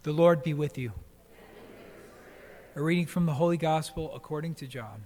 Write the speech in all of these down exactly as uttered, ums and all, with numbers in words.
The Lord be with you. A reading from the Holy Gospel according to John.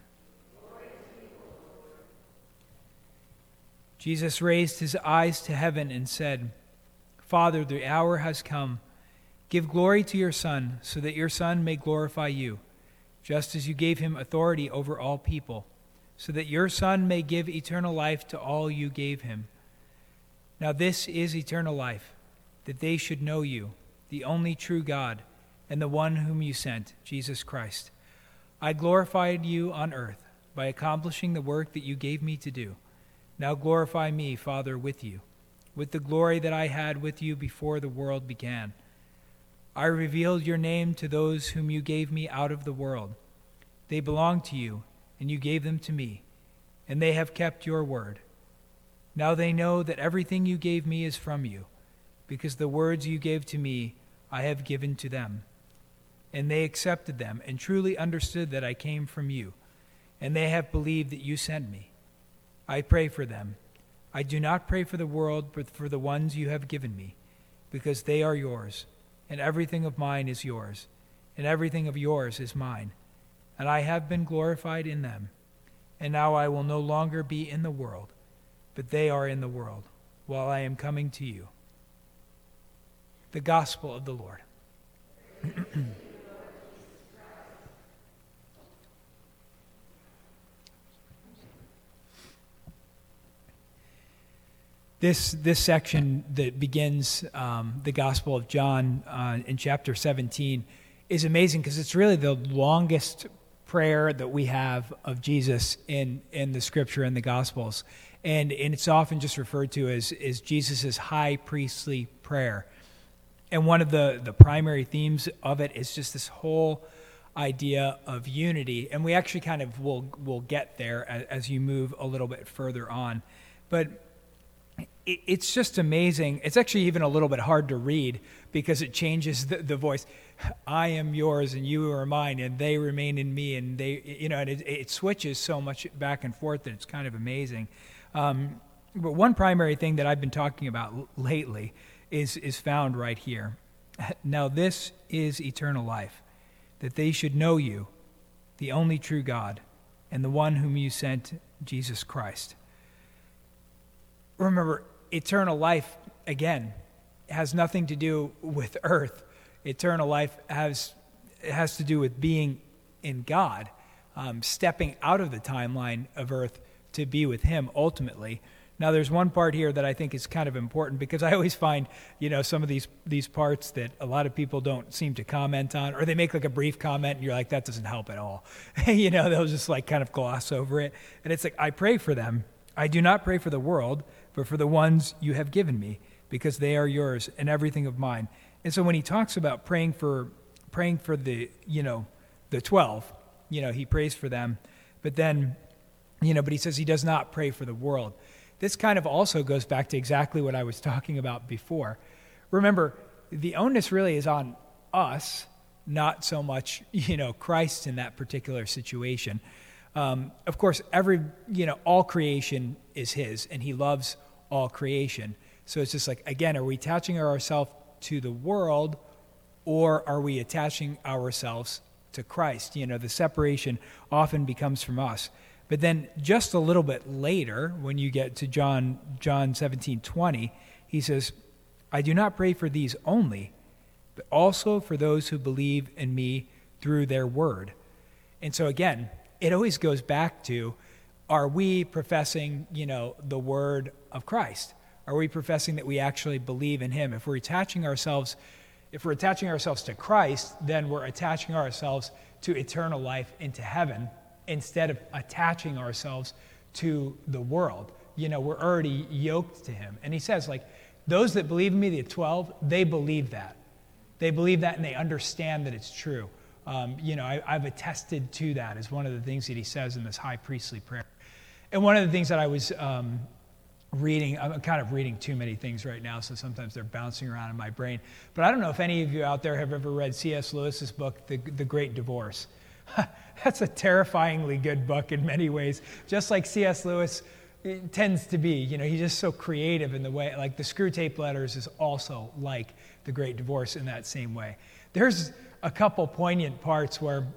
Jesus raised his eyes to heaven and said, Father, the hour has come. Give glory to your Son, so that your Son may glorify you, just as you gave him authority over all people, so that your Son may give eternal life to all you gave him. Now this is eternal life, that they should know you, the only true God, and the one whom you sent, Jesus Christ. I glorified you on earth by accomplishing the work that you gave me to do. Now glorify me, Father, with you, with the glory that I had with you before the world began. I revealed your name to those whom you gave me out of the world. They belong to you, and you gave them to me, and they have kept your word. Now they know that everything you gave me is from you, because the words you gave to me I have given to them. And they accepted them and truly understood that I came from you, and they have believed that you sent me. I pray for them. I do not pray for the world, but for the ones you have given me, because they are yours, and everything of mine is yours, and everything of yours is mine. And I have been glorified in them. And now I will no longer be in the world, but they are in the world, while I am coming to you. The Gospel of the Lord. This this section that begins um, the Gospel of John uh, in chapter seventeen is amazing because it's really the longest prayer that we have of Jesus in, in the Scripture and the Gospels. And, and it's often just referred to as, as Jesus' high priestly prayer. And one of the, the primary themes of it is just this whole idea of unity. And we actually kind of will will get there as, as you move a little bit further on. But it, it's just amazing. It's actually even a little bit hard to read because it changes the, the voice. I am yours and you are mine and they remain in me. And they, you know, and it, it switches so much back and forth that it's kind of amazing. Um, but one primary thing that I've been talking about l- lately is is found right here. Now this is eternal life, that they should know you, the only true God, and the one whom you sent, Jesus Christ. Remember, eternal life, again, has nothing to do with earth. Eternal life has it has to do with being in God, um, stepping out of the timeline of earth to be with him ultimately. Now, there's one part here that I think is kind of important because I always find, you know, some of these these parts that a lot of people don't seem to comment on, or they make like a brief comment and you're like, that doesn't help at all. You know, they'll just like kind of gloss over it. And it's like, I pray for them. I do not pray for the world, but for the ones you have given me, because they are yours and everything of mine. And so when he talks about praying for praying for the, you know, the twelve, you know, he prays for them. But then, you know, but he says he does not pray for the world. This kind of also goes back to exactly what I was talking about before. Remember, the onus really is on us, not so much, you know, Christ in that particular situation. Um, of course, every, you know, all creation is his, and he loves all creation. So it's just like, again, are we attaching ourselves to the world, or are we attaching ourselves to Christ? You know, the separation often becomes from us. But then just a little bit later, when you get to John John seventeen twenty, he says, I do not pray for these only, but also for those who believe in me through their word. And so again, it always goes back to, are we professing, you know, the word of Christ? Are we professing that we actually believe in him? If we're attaching ourselves, if we're attaching ourselves to Christ, then we're attaching ourselves to eternal life into heaven, instead of attaching ourselves to the world. You know, we're already yoked to him. And he says, like, those that believe in me, the twelve, they believe that. They believe that and they understand that it's true. Um, you know, I, I've attested to that as one of the things that he says in this high priestly prayer. And one of the things that I was um, reading, I'm kind of reading too many things right now, so sometimes they're bouncing around in my brain. But I don't know if any of you out there have ever read C S Lewis's book, The, the Great Divorce. That's a terrifyingly good book in many ways, just like C S Lewis tends to be. You know, he's just so creative in the way, like the Screw Tape Letters is also like the great divorce in that same way. There's a couple poignant parts where,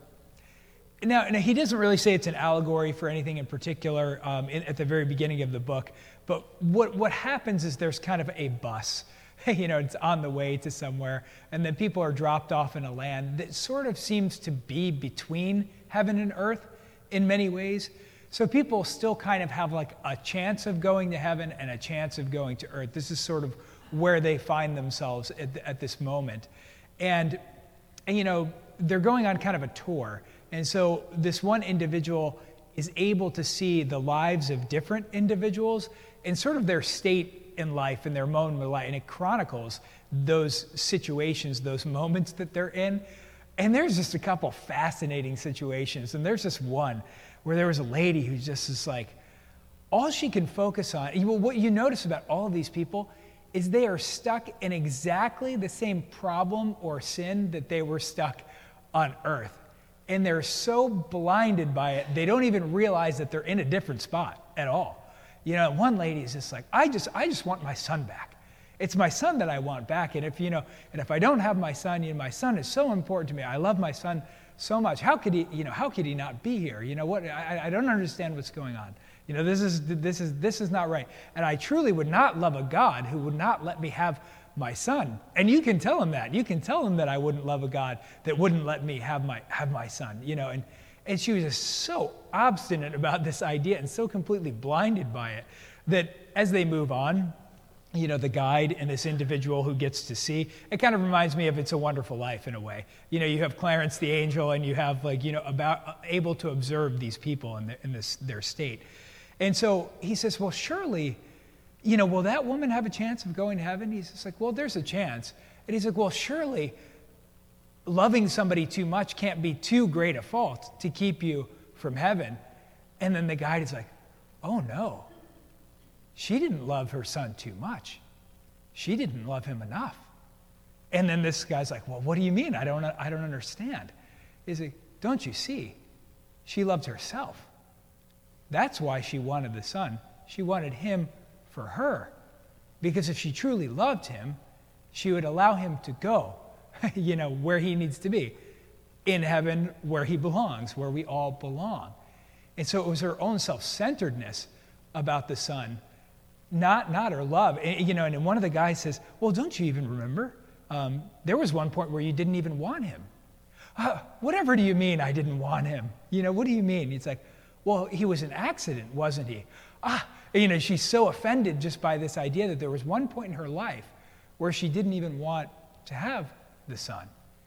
now, now he doesn't really say it's an allegory for anything in particular um, in, at the very beginning of the book, but what, what happens is there's kind of a bus. You know, it's on the way to somewhere, and then people are dropped off in a land that sort of seems to be between heaven and earth in many ways. So people still kind of have like a chance of going to heaven and a chance of going to earth. This is sort of where they find themselves at, at this moment. And, and, you know, they're going on kind of a tour. And so this one individual is able to see the lives of different individuals and sort of their state in life and their moment of life, and it chronicles those situations, those moments that they're in. And there's just a couple fascinating situations, and there's this one where there was a lady who just is like, all she can focus on, what you notice about all of these people is they are stuck in exactly the same problem or sin that they were stuck on earth. And they're so blinded by it, they don't even realize that they're in a different spot at all. You know, one lady is just like, I just, I just want my son back. It's my son that I want back. And if, you know, and if I don't have my son, you know, my son is so important to me. I love my son so much. How could he, you know, how could he not be here? You know what? I, I don't understand what's going on. You know, this is, this is, this is not right. And I truly would not love a God who would not let me have my son. And you can tell him that. You can tell him that I wouldn't love a God that wouldn't let me have my, have my son, you know, and, And she was just so obstinate about this idea and so completely blinded by it that as they move on, you know, the guide and this individual who gets to see, it kind of reminds me of It's a Wonderful Life in a way. You know, you have Clarence the angel and you have like, you know, about able to observe these people in, the, in this their state. And so he says, well, surely, you know, will that woman have a chance of going to heaven? He's just like, well, there's a chance. And he's like, well, surely loving somebody too much can't be too great a fault to keep you from heaven. And then the guide is like, oh no, she didn't love her son too much. She didn't love him enough. And then this guy's like, well, what do you mean? I don't, I don't understand. He's like, don't you see? She loved herself. That's why she wanted the son. She wanted him for her. Because if she truly loved him, she would allow him to go you know, where he needs to be, in heaven where he belongs, where we all belong. And so it was her own self-centeredness about the son, not, not her love. And, you know, and one of the guys says, well, don't you even remember? Um, there was one point where you didn't even want him. Uh, whatever do you mean I didn't want him? You know, what do you mean? It's like, well, he was an accident, wasn't he? Ah, you know, she's so offended just by this idea that there was one point in her life where she didn't even want to have the son.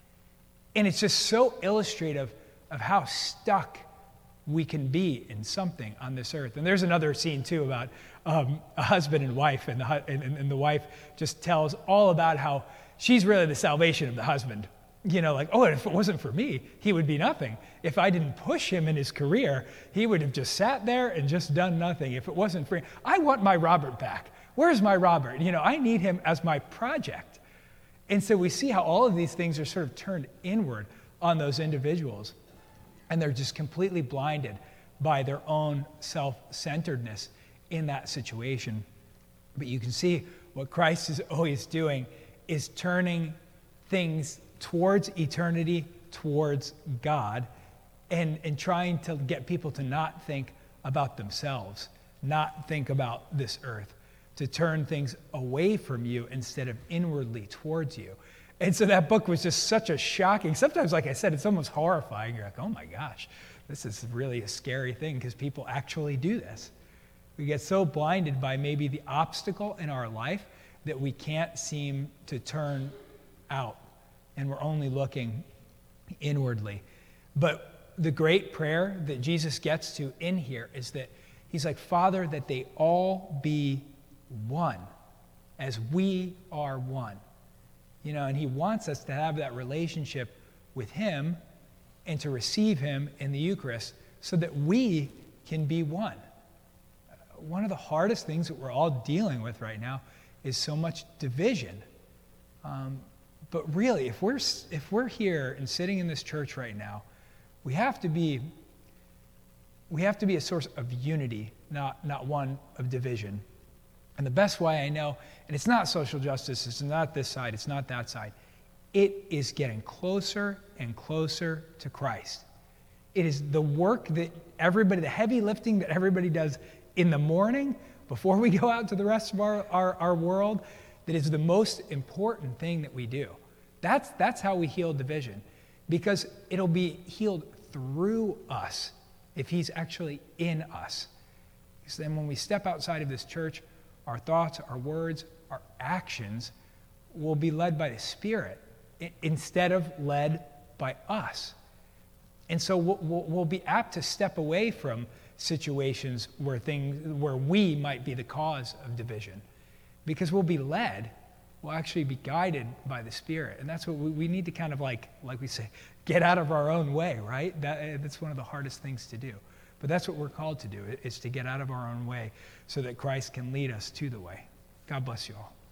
And it's just so illustrative of how stuck we can be in something on this earth. And there's another scene too about um, a husband and wife, and the, hu- and, and the wife just tells all about how she's really the salvation of the husband. You know, like, oh, if it wasn't for me, he would be nothing. If I didn't push him in his career, he would have just sat there and just done nothing. If it wasn't for him, I want my Robert back. Where's my Robert? You know, I need him as my project. And so we see how all of these things are sort of turned inward on those individuals. And they're just completely blinded by their own self-centeredness in that situation. But you can see what Christ is always doing is turning things towards eternity, towards God, and, and trying to get people to not think about themselves, not think about this earth, to turn things away from you instead of inwardly towards you. And so that book was just such a shocking, sometimes, like I said, it's almost horrifying. You're like, oh my gosh, this is really a scary thing because people actually do this. We get so blinded by maybe the obstacle in our life that we can't seem to turn out, and we're only looking inwardly. But the great prayer that Jesus gets to in here is that he's like, Father, that they all be one, as we are one. You know, and he wants us to have that relationship with him and to receive him in the Eucharist so that we can be one. One of the hardest things that we're all dealing with right now is so much division. Um, but really, if we're if we're here and sitting in this church right now, we have to be we have to be a source of unity, not not one of division. And the best way I know, and it's not social justice, it's not this side, it's not that side, it is getting closer and closer to Christ. It is the work that everybody, the heavy lifting that everybody does in the morning before we go out to the rest of our, our, our world, that is the most important thing that we do. That's, that's how we heal division, because it'll be healed through us if he's actually in us. Because then when we step outside of this church, our thoughts, our words, our actions will be led by the Spirit instead of led by us. And so we'll, we'll, we'll be apt to step away from situations where things, where we might be the cause of division, because we'll be led, we'll actually be guided by the Spirit. And that's what we, we need to kind of like, like we say, get out of our own way, right? That, that's one of the hardest things to do. But that's what we're called to do, is to get out of our own way so that Christ can lead us to the way. God bless you all.